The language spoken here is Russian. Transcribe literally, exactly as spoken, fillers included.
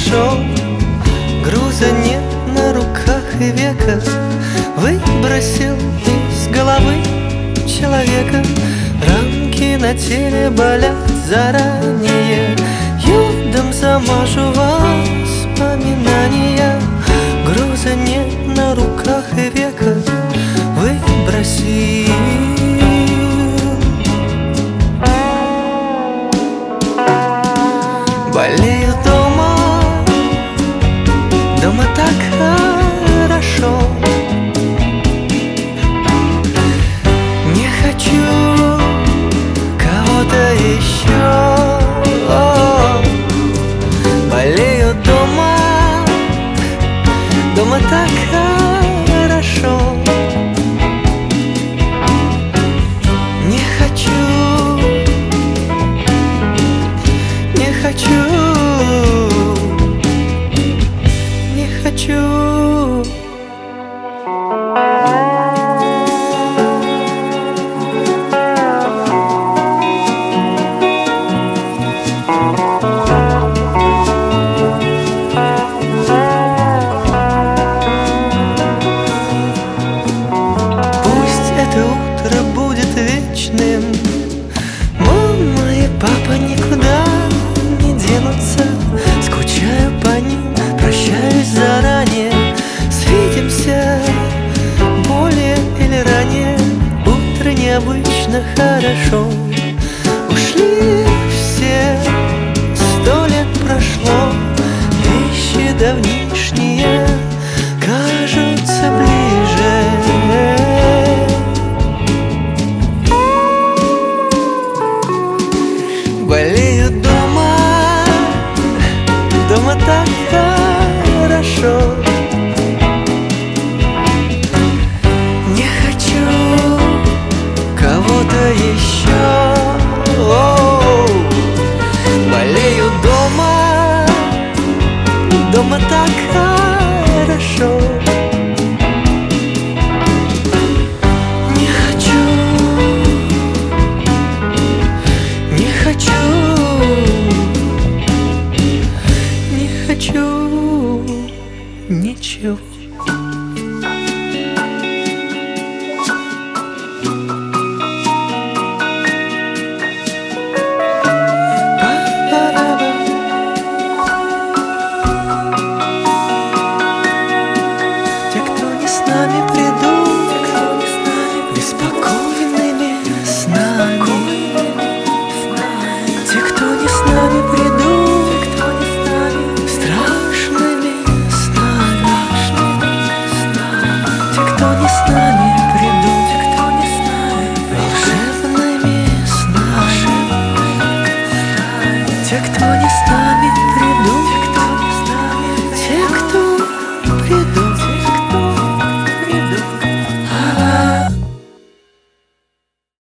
хорошо. Груза нет на руках и века, выбросил из головы человека. Ранки на теле болят заранее, йодом замажу воспоминания. Груза нет на руках и века, выбросил. Болею дома, дома так хорошо. Не хочу кого-то еще. Болею дома, дома так хорошо. Не хочу, не хочу, не хочу. Утро будет вечным. Мама и папа никуда не денутся. Скучаю по ним, прощаюсь заранее. Свидимся более или ранее. Утро необычно хорошо. Ушли все, сто лет прошло. Вещи давнишние кажутся ближе. Болею дома, дома так хорошо. Не хочу кого-то еще. О-о-о. Болею дома, дома так хорошо. Не хочу, не хочу, не хочу ничего. Те, кто не с нами, придут беспокойными снами. Те, кто не с нами, придут страшными снами. Те, кто не с нами, придут волшебными снами. Те, кто не с нами,